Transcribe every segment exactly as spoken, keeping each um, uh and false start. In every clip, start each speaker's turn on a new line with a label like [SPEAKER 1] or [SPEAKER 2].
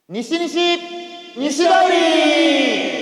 [SPEAKER 1] 西西西通り。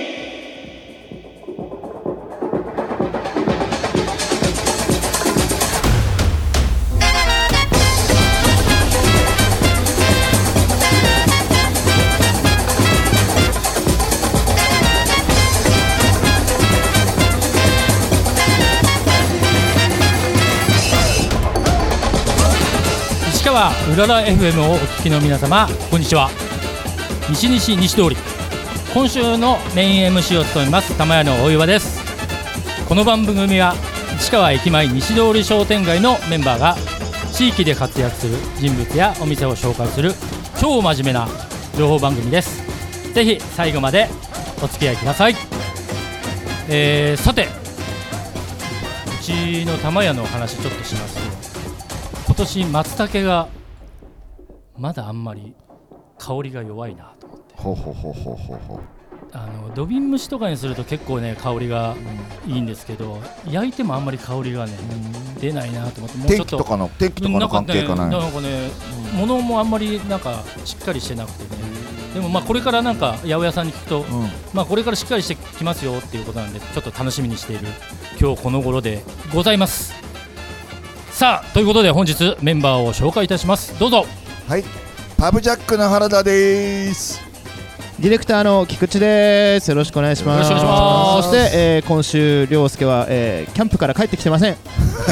[SPEAKER 2] 石川うらら エフエム をお聞きの皆様、こんにちは。西西西通り、今週のメイン エムシー を務めます玉屋の大岩です。この番組は市川駅前西通り商店街のメンバーが地域で活躍する人物やお店を紹介する超真面目な情報番組です。ぜひ最後までお付き合いください。えー、さて、うちの玉屋のお話ちょっとしますと、今年松茸がまだあんまり香りが弱いなと思って、
[SPEAKER 3] ほうほうほうほうほうほう。
[SPEAKER 2] あの土瓶蒸しとかにすると結構ね香りがいいんですけど、焼いてもあんまり香りがね出ないなと思って、もうちょっと
[SPEAKER 3] 天気とかの天気とかの関係かな。
[SPEAKER 2] なんかね、物もあんまりなんかしっかりしてなくてね。でもまあこれからなんか八百屋さんに聞くと、うん、まあこれからしっかりしてきますよっていうことなんで、ちょっと楽しみにしている今日この頃でございます。さあ、ということで本日メンバーを紹介いたします。どうぞ。
[SPEAKER 3] はい、パブジャックの原田です。
[SPEAKER 4] ディレクターの菊池です。よろしくお願いします。
[SPEAKER 2] よろしくお願いします。
[SPEAKER 4] そして、えー、今週涼介は、えー、キャンプから帰ってきてません。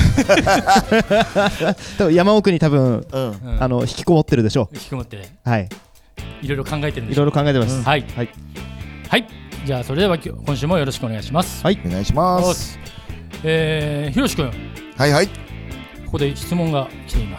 [SPEAKER 4] 多分山奥に多分、うん、あの引きこもってるでしょう。
[SPEAKER 2] 引きこもって、
[SPEAKER 4] はい、
[SPEAKER 2] いろいろ考えてるんでしょう。
[SPEAKER 4] いろいろ考えてます、うん、
[SPEAKER 2] はい、はいはい、じゃあそれでは今週もよろしくお願いします。
[SPEAKER 4] はい、
[SPEAKER 3] お願いします。
[SPEAKER 2] えー、ひろし君、
[SPEAKER 3] はいはい、
[SPEAKER 2] ここで質問が来ています。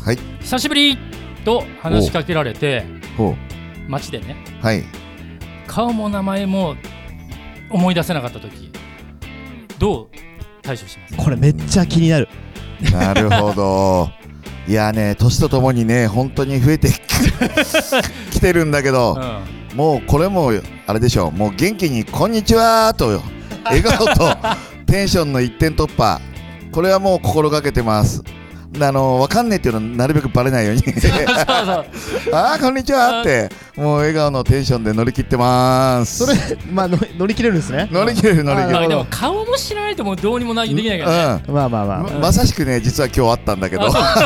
[SPEAKER 3] はい、
[SPEAKER 2] 久しぶりと話しかけられて、
[SPEAKER 3] ほう
[SPEAKER 2] 街でね、
[SPEAKER 3] はい、
[SPEAKER 2] 顔も名前も思い出せなかったとき、どう対処しますか？
[SPEAKER 4] これめっちゃ気になる。
[SPEAKER 3] なるほど。いやね、年とともにね本当に増えてきてるんだけど、うん、もうこれもあれでしょう。もう元気にこんにちはと笑顔とテンションの一点突破、これはもう心がけてます。あの分かんねえっていうのはなるべくバレないようにあーこんにちはってもう笑顔のテンションで乗り切ってます。
[SPEAKER 4] それ、まあ、の乗り切れるんですね。
[SPEAKER 3] 乗り切れる乗り切れる。
[SPEAKER 2] でも顔も知らないともうどうにもないできないからね、
[SPEAKER 4] うん、まあまあまあ、
[SPEAKER 3] ま, まさしくね実は今日あったんだけど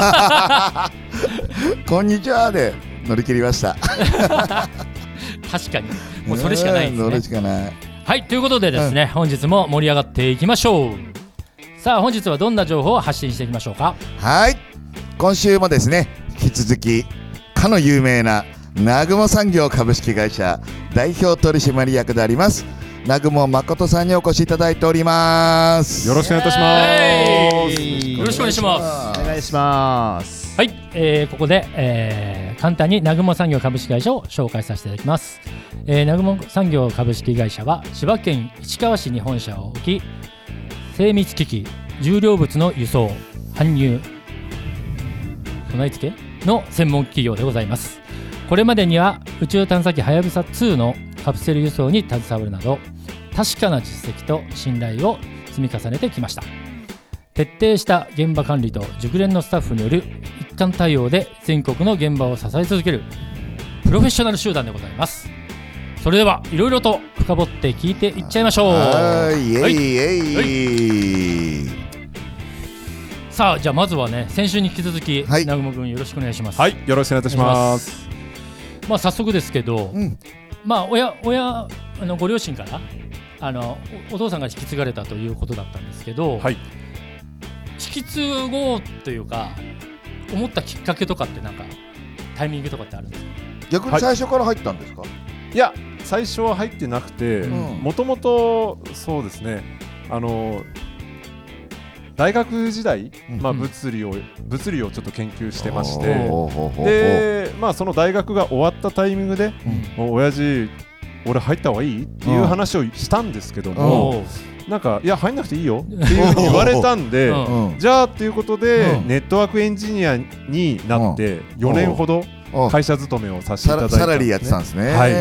[SPEAKER 3] こんにちはで乗り切りました
[SPEAKER 2] 確かにもうそれしかないですね。
[SPEAKER 3] それしかない。
[SPEAKER 2] はい、ということでですね、うん、本日も盛り上がっていきましょう。さあ、本日はどんな情報を発信していきましょうか。
[SPEAKER 3] はい、今週もですね引き続きかの有名な南雲産業株式会社代表取締役であります南雲誠さんにお越しいただいております。
[SPEAKER 5] よろしくお願いいたします。
[SPEAKER 2] よろしくお願いします。
[SPEAKER 4] お願いします。
[SPEAKER 2] はい、えー、ここで、えー、簡単に南雲産業株式会社を紹介させていただきます。えー、南雲産業株式会社は千葉県市川市に本社を置き、精密機器、重量物の輸送、搬入、備え付けの専門企業でございます。これまでには宇宙探査機はやぶさにのカプセル輸送に携わるなど、確かな実績と信頼を積み重ねてきました。徹底した現場管理と熟練のスタッフによる一貫対応で全国の現場を支え続けるプロフェッショナル集団でございます。それではいろいろと深掘って聞いていっちゃいましょう。
[SPEAKER 3] はい、イエイイエイ、
[SPEAKER 2] はい、さあ、じゃあまずはね、先週に引き続き、
[SPEAKER 3] はい、
[SPEAKER 2] 南雲君よろしくお願いします。
[SPEAKER 5] はい、よろしくお願いいたします。
[SPEAKER 2] まあ早速ですけど、うん、まあ親親あのご両親からあの お, お父さんが引き継がれたということだったんですけど、はい、引き継ごうというか思ったきっかけとかってなんかタイミングとかってあるんですか？
[SPEAKER 3] 逆に最初から入ったんですか？
[SPEAKER 5] はい、いや最初は入ってなくて、もともとそうですね、あの大学時代、うん、まあ、物理を物理をちょっと研究してまして、で、まあ、その大学が終わったタイミングで、うん、親父俺入った方がいいっていう話をしたんですけども、なんかいや入んなくていいよっていうふうに言われたんで、じゃあっていうことでネットワークエンジニアになってよねんほど会社勤めをさせていただいたんですね。
[SPEAKER 3] サラリーやってたんですね。
[SPEAKER 5] はい、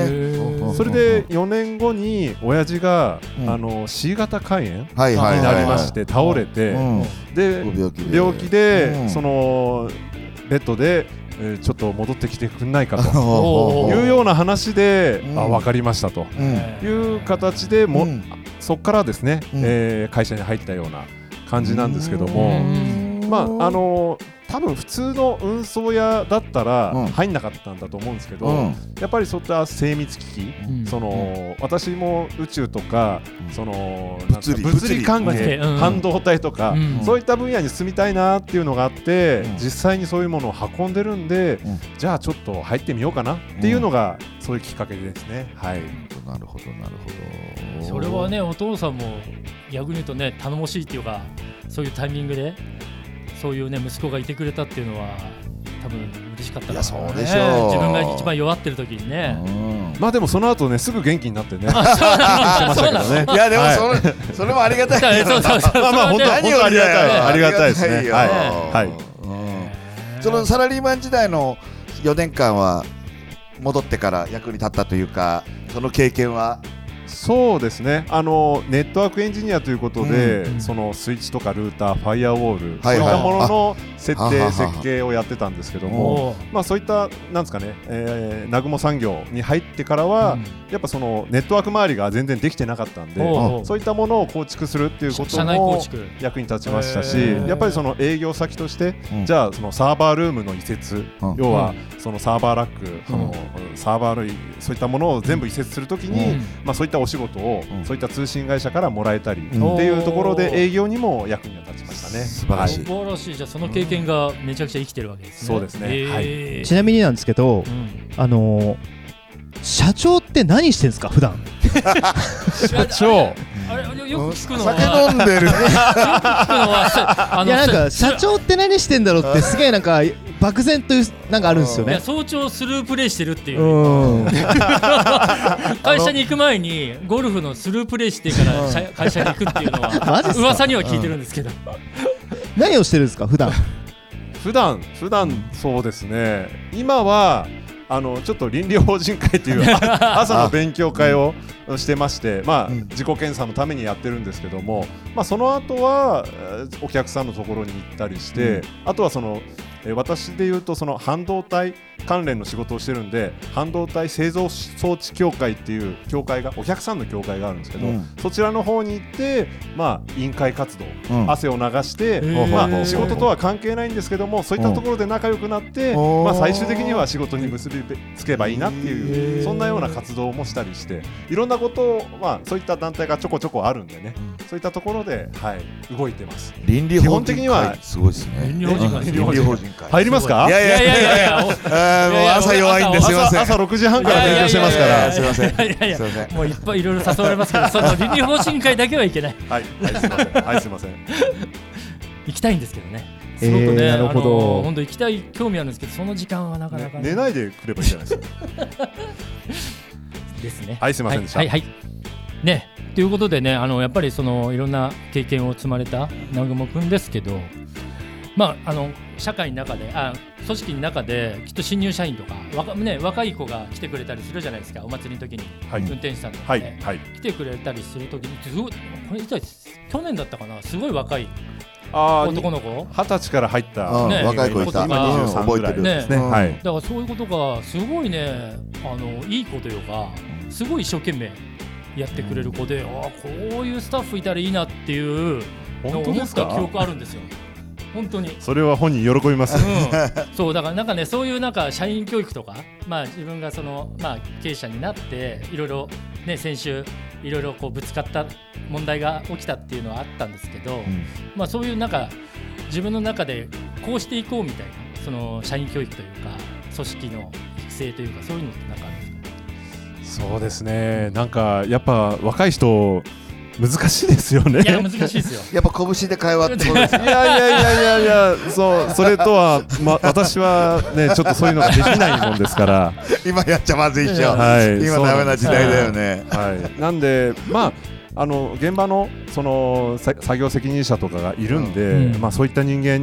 [SPEAKER 5] それでよねんごに親父が、うん、あの C 型肝炎になりまして倒れて、うん、で病気で、病気で、うん、そのベッドでえー、ちょっと戻ってきてくんないかと
[SPEAKER 2] おー
[SPEAKER 5] いうような話で、
[SPEAKER 3] うん
[SPEAKER 5] あ、分かりましたと
[SPEAKER 3] うん
[SPEAKER 5] いう形でも、
[SPEAKER 3] うん
[SPEAKER 5] そこからですね、
[SPEAKER 3] うん
[SPEAKER 5] えー会社に入ったような感じなんですけど
[SPEAKER 2] う
[SPEAKER 5] も、
[SPEAKER 2] ん
[SPEAKER 5] まああのー多分普通の運送屋だったら
[SPEAKER 3] うん
[SPEAKER 5] 入んなかったんだと思うんですけど、
[SPEAKER 3] うん
[SPEAKER 5] やっぱりそういった精密機器、
[SPEAKER 2] うん
[SPEAKER 5] その私も宇宙とか、その
[SPEAKER 3] 物理
[SPEAKER 5] なんか物理関
[SPEAKER 2] 物理
[SPEAKER 5] 係、
[SPEAKER 2] うん
[SPEAKER 5] 半導体とか、
[SPEAKER 2] うん
[SPEAKER 5] そういった分野に進みたいなっていうのがあって、
[SPEAKER 3] うん
[SPEAKER 5] 実際にそういうものを運んでるんで、
[SPEAKER 3] うん
[SPEAKER 5] じゃあちょっと入ってみようかなっていうのが、そういうきっかけですね。はい。
[SPEAKER 3] なるほどなるほど。
[SPEAKER 2] それはね、お父さんも逆に言うとね、頼もしいっていうか、そういうタイミングでそういうね息子がいてくれたっていうのは多分嬉しかったからね。
[SPEAKER 3] いやそうでしょう
[SPEAKER 2] 自分が一番弱ってる時にね。
[SPEAKER 3] うん
[SPEAKER 5] まあでもその後ねすぐ元気になってね。
[SPEAKER 2] あそうなんだ
[SPEAKER 5] してましたけどね。
[SPEAKER 3] いやでも
[SPEAKER 5] はい
[SPEAKER 3] それそれもありがたいよ。
[SPEAKER 2] そうそうそう
[SPEAKER 5] まあまあ本当
[SPEAKER 2] それはね
[SPEAKER 5] 本当ありがたい
[SPEAKER 3] 何よりだよ
[SPEAKER 5] ありがたいですね。
[SPEAKER 3] ありが
[SPEAKER 5] はい
[SPEAKER 3] たいよ
[SPEAKER 5] はい。
[SPEAKER 3] うんそのサラリーマン時代のよねんかんは戻ってから役に立ったというか、その経験は。
[SPEAKER 5] そうですね、あのネットワークエンジニアということで、
[SPEAKER 2] うん
[SPEAKER 5] そのスイッチとかルーター、ファイアウォール、
[SPEAKER 3] はいはい
[SPEAKER 5] そういったものの設定、
[SPEAKER 3] はははは
[SPEAKER 5] 設計をやってたんですけども、
[SPEAKER 2] おー
[SPEAKER 5] まあ、そういったなんですかね、えー、南雲産業に入ってからは、
[SPEAKER 2] うん
[SPEAKER 5] やっぱそのネットワーク周りが全然できてなかったんで、
[SPEAKER 2] おう
[SPEAKER 5] そういったものを構築するっていうこと
[SPEAKER 2] 社内構
[SPEAKER 5] も
[SPEAKER 2] 築。
[SPEAKER 5] 役に立ちましたし、
[SPEAKER 2] へー
[SPEAKER 5] やっぱりその営業先として、
[SPEAKER 3] うん
[SPEAKER 5] じゃあそのサーバールームの移設、
[SPEAKER 3] うん
[SPEAKER 5] 要はそのサーバーラック、そのサーバー類そういったものを全部移設するときに、
[SPEAKER 2] うん
[SPEAKER 5] まあ、そういったお仕事を、
[SPEAKER 3] うん
[SPEAKER 5] そういった通信会社からもらえたり、
[SPEAKER 3] うん
[SPEAKER 5] っていうところで営業にも役には立ちましたね。
[SPEAKER 3] 素晴らしい
[SPEAKER 2] 素晴らしい。じゃあその経験がめちゃくちゃ生きてるわけですね。
[SPEAKER 5] そうですね
[SPEAKER 2] へー
[SPEAKER 4] ちなみになんですけど、
[SPEAKER 2] うん
[SPEAKER 4] あのー社長って何してんですか普段？
[SPEAKER 5] 社長
[SPEAKER 2] あれあれよく聞くのは
[SPEAKER 3] 酒飲んでる。
[SPEAKER 2] よく聞くのはあ
[SPEAKER 4] いやなんか
[SPEAKER 2] さ
[SPEAKER 4] 社長って何してんだろうってすげえなんか漠然となんかあるんですよね。
[SPEAKER 2] いや早朝スループレイしてるっていう。
[SPEAKER 4] うん。
[SPEAKER 2] 会社に行く前にゴルフのスループレイしてから社会社に行くっていうの
[SPEAKER 4] マジっ
[SPEAKER 2] は
[SPEAKER 4] すか
[SPEAKER 2] 噂には聞いてるんですけど。
[SPEAKER 4] 何をしてるんですか普段？
[SPEAKER 5] 普段普段そうですね、今はあのちょっと倫理法人会というあ朝の勉強会をしてまして、まあ、
[SPEAKER 3] うん
[SPEAKER 5] 自己検査のためにやってるんですけども、まあ、その後はえーお客さんのところに行ったりして、あとはそのえー私でいうとその半導体関連の仕事をしてるんで、半導体製造装置協会っていう協会がお客さんの協会があるんですけど、
[SPEAKER 3] うん
[SPEAKER 5] そちらの方に行って、まあ、委員会活動、
[SPEAKER 3] うん
[SPEAKER 5] 汗を流して、
[SPEAKER 2] ー
[SPEAKER 5] まあ、
[SPEAKER 3] ほうほうほう
[SPEAKER 5] 仕事とは関係ないんですけども、そういったところで仲良くなって、
[SPEAKER 3] うん
[SPEAKER 5] まあ、最終的には仕事に結びつけばいいなって
[SPEAKER 2] へー
[SPEAKER 5] いうそんなような活動もしたりして、いろんなことを、まあ、そういった団体がちょこちょこあるんでね、そういったところで、はい、動いてます。
[SPEAKER 3] 倫理法
[SPEAKER 5] 基本的
[SPEAKER 3] 人
[SPEAKER 5] には
[SPEAKER 3] 会すごいですね。
[SPEAKER 2] 倫理法人会
[SPEAKER 3] うん倫理法人会。
[SPEAKER 5] 入りますか？
[SPEAKER 3] いやいやいやいやいや。
[SPEAKER 2] お
[SPEAKER 3] あーもう朝弱いんですいません。
[SPEAKER 5] 朝朝ろくじはんから勉強してますから。
[SPEAKER 3] いやいやいやすいません。
[SPEAKER 2] いやいや
[SPEAKER 3] すいません。
[SPEAKER 2] もういっぱいいろいろ誘われますけど、その倫理法人会だけはいけない。
[SPEAKER 5] はい、はい、すいません。はい、すいません。
[SPEAKER 2] 行きたいんですけどね。すごくね、
[SPEAKER 4] えーなるほど
[SPEAKER 2] あの本当行きたい興味あるんですけど、その時間はなかなかね
[SPEAKER 5] 寝ないでくればいいじゃないですか。
[SPEAKER 2] ですね。
[SPEAKER 5] はいすいませんでした
[SPEAKER 2] はいはい、はいね、ということでね、あのやっぱりそのいろんな経験を積まれた南雲くんですけど、まああの社会の中で、あ組織の中できっと新入社員とか若ね若い子が来てくれたりするじゃないですか、お祭りの時に、
[SPEAKER 5] はい
[SPEAKER 2] 運転手さんとか
[SPEAKER 5] は
[SPEAKER 2] ね、
[SPEAKER 5] い、はい。
[SPEAKER 2] 来てくれたりする時にすごい、これ実は去年だったかな、すごい若い
[SPEAKER 5] あ
[SPEAKER 2] 男の子。
[SPEAKER 5] 二十歳から入った、
[SPEAKER 3] うん
[SPEAKER 2] ね
[SPEAKER 3] 若い子いた。
[SPEAKER 2] 今
[SPEAKER 5] にじゅうさんぐらい
[SPEAKER 3] 覚えてる。
[SPEAKER 5] ですね。
[SPEAKER 3] うん
[SPEAKER 5] はい。
[SPEAKER 2] だからそういうことがすごいね、あのいい子というか、すごい一生懸命やってくれる子で、ああこういうスタッフいたらいいなっていうのを
[SPEAKER 5] 本当
[SPEAKER 2] 思
[SPEAKER 5] ですか？
[SPEAKER 2] った記憶あるんですよ。本当に。
[SPEAKER 5] それは本人喜びます。
[SPEAKER 2] うん、そうだからなんかね、そういうなんか社員教育とか、まあ自分がそのまあ経営者になっていろいろね、先週いろいろこうぶつかった問題が起きたっていうのはあったんですけど、まあそういうなんか自分の中でこうしていこうみたいな、その社員教育というか組織の育成というか、そういうのってなんかあるんですか？
[SPEAKER 5] そうですね。なんかやっぱ若い人難しいですよね。
[SPEAKER 2] いや難しいですよ。
[SPEAKER 3] やっぱ拳で会話ってことですね。
[SPEAKER 5] いやいやいやいやいや、そうそれとは、ま、私はねちょっとそういうのができないもんですから、
[SPEAKER 3] 今やっちゃまずいっしょ。
[SPEAKER 5] はい
[SPEAKER 3] 今ダメな時代だよね。
[SPEAKER 5] はい。なんでまああの現場のそのさ作業責任者とかがいるんで、
[SPEAKER 2] うん
[SPEAKER 5] まあそういった人間に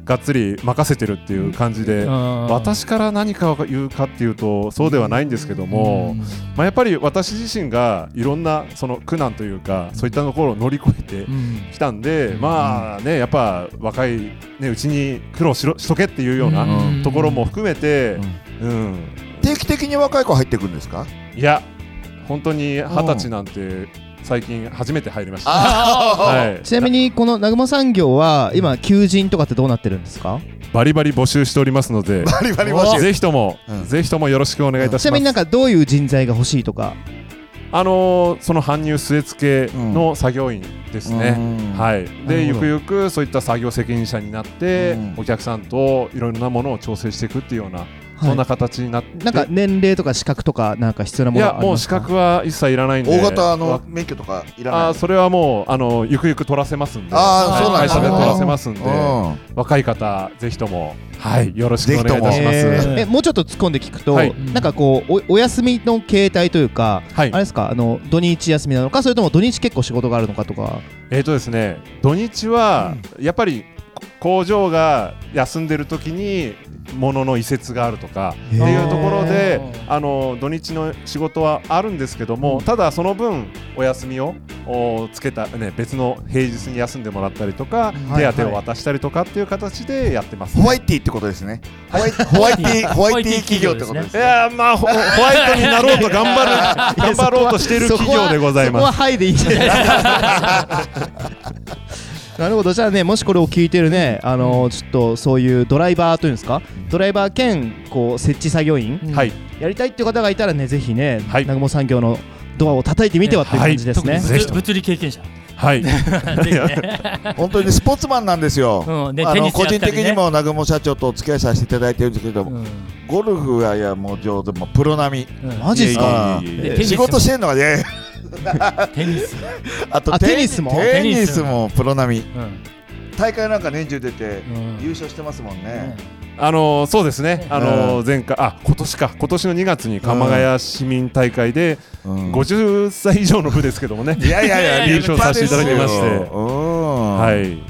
[SPEAKER 5] がっつり任せてるっていう感じで、私から何かを言うかっていうとそうではないんですけども、まあ、やっぱり私自身がいろんなその苦難というかそういったところを乗り越えてきたんで、まあねやっぱ若い、ね、うちに苦労しろしとけっていうようなところも含めて、うん、
[SPEAKER 3] 定期的に若い子入ってくるんですか？
[SPEAKER 5] いや本当に二十歳なんて最近初めて入りました、
[SPEAKER 4] はい、ちなみにこの南雲産業は今求人とかってどうなってるんですか？
[SPEAKER 5] バリバリ募集しておりますので
[SPEAKER 3] バリバリ募集
[SPEAKER 5] ぜひとも、うん、ぜひともよろしくお願いいたします。
[SPEAKER 4] ちなみになんかどういう人材が欲しいとか、
[SPEAKER 5] あのー、その搬入据え付けの作業員ですね、うん、はい、でゆくゆくそういった作業責任者になって、うん、お客さんといろいろなものを調整していくっていうようなそんな形になって、
[SPEAKER 4] なんか年齢とか資格とかなんか必要なものはありますか？
[SPEAKER 5] いやもう資格は一切いらないんで、
[SPEAKER 3] 大型の免許とかいらない？
[SPEAKER 5] あそれはもうあのゆくゆく取らせますんで、
[SPEAKER 3] あそうなんですね、
[SPEAKER 5] 会社で取らせますんで、若い方ぜひともはいよろしくお願いいたします。
[SPEAKER 4] えー、えもうちょっと突っ込んで聞くと、はい、なんかこう お, お休みの形態というか、はい、あれですか、あの土日休みなのかそれとも土日結構仕事があるのかとか。
[SPEAKER 5] えーとですね土日はやっぱり工場が休んでる時に物の移設があるとかっていうところで、あの土日の仕事はあるんですけども、ただその分お休みをつけた、ね、別の平日に休んでもらったりとか、はいはい、手当を渡したりとかっていう形でやってます、ね、
[SPEAKER 3] ホワイティってことですね。ホワイホワイティホワイティ企業ってことですね。
[SPEAKER 5] いやまあホワイトになろうと頑張る頑張ろうとしている企業でございます。
[SPEAKER 4] そこははいでいいんじゃないですか。なるほど。じゃあね、もしこれを聞いてるね、あのー、ちょっとそういうドライバーというんですか、ドライバー兼こう設置作業員、はい、やりたいっていう方がいたらね、ぜひね、はい、南雲産業のドアを叩いてみてはっていう感じですね。
[SPEAKER 2] はい、物理経験者。
[SPEAKER 5] はい。
[SPEAKER 3] 本当にスポーツマンなんですよ。うんね、あの個人的にも南雲社長とお付き合いさせていただいてるんですけど、うん、ゴルフはいやもう上手、もプロ並み。
[SPEAKER 4] うん、マジですか？
[SPEAKER 3] 仕事してんのがね。
[SPEAKER 2] テニス。
[SPEAKER 3] あとテニスもテニスもプロ並み。うん、大会なんか年中出て優勝してますもんね。
[SPEAKER 5] うん、あのー、そうですね。あのー、前回あ今年か今年のにがつに鎌ヶ谷市民大会でごじゅっさい以上の部ですけどもね。
[SPEAKER 3] いやいやいや
[SPEAKER 5] 優勝させていただきまして、はい。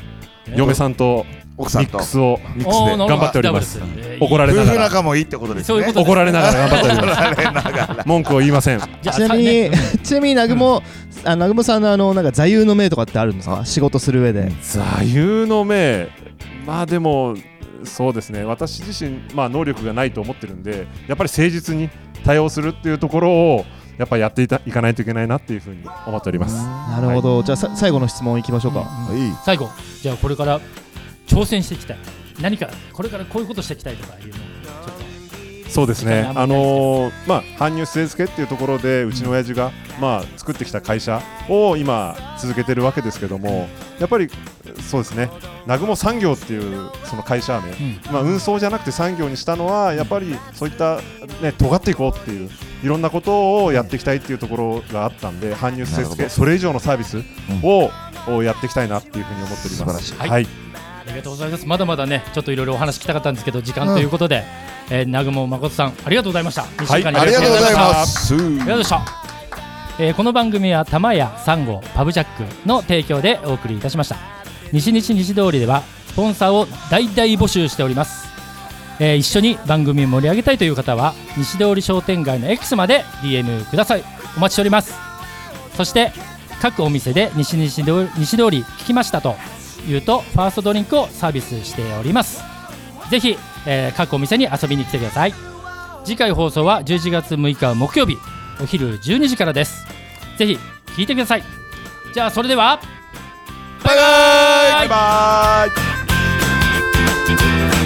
[SPEAKER 5] 嫁さんと
[SPEAKER 3] 奥さんと
[SPEAKER 5] ミックスをミックスで頑張っております。怒られながら。
[SPEAKER 3] 夫婦仲もいいってことですね。
[SPEAKER 5] 怒られながら頑張っております。文句を言いません。
[SPEAKER 4] ちなみにちなみに南雲あ南雲さんのあのなんか座右の銘とかってあるんですか？仕事する上で。
[SPEAKER 5] 座右の銘、まあでもそうですね。私自身まあ能力がないと思ってるんで、やっぱり誠実に対応するっていうところをやっぱりやっていたいかないといけないなっていうふうに思っております。
[SPEAKER 4] なるほど。はい、じゃあさ最後の質問いきましょうか。
[SPEAKER 2] うんうん、最後じゃあこれから挑戦していきたい、何かこれからこういうことしていきたいとかいうのをちょっと。
[SPEAKER 5] そうですね、あのーまあ、搬入据え付けっていうところでうちの親父が、まあ、作ってきた会社を今続けてるわけですけども、やっぱりそうですね、南雲産業っていうその会社名、うんまあ、運送じゃなくて産業にしたのはやっぱりそういった、ね、尖っていこうっていういろんなことをやっていきたいっていうところがあったんで、搬入据え付けそれ以上のサービスを、うん、をやっていきたいなっていうふうに思っております。
[SPEAKER 3] 素晴らしい、
[SPEAKER 2] はい、ありがとうございます。まだまだねちょっといろいろお話聞きたかったんですけど時間ということで、うんえー、南雲誠さんありがとうございました。にしゅうかんに
[SPEAKER 3] ありがとうございます。
[SPEAKER 2] ありがとうございました。えー、この番組は玉屋サンゴパブジャックの提供でお送りいたしました。西西西通りではスポンサーを大々募集しております。えー、一緒に番組を盛り上げたいという方は西通り商店街の X まで ディーエム ください。お待ちしております。そして各お店で西西通り西通り聞きましたというとファーストドリンクをサービスしております。ぜひ、えー、各お店に遊びに来てください。次回放送はじゅういちがつむいか木曜日お昼じゅうにじからです。ぜひ聞いてください。じゃあそれでは
[SPEAKER 3] バイバイバイバイ。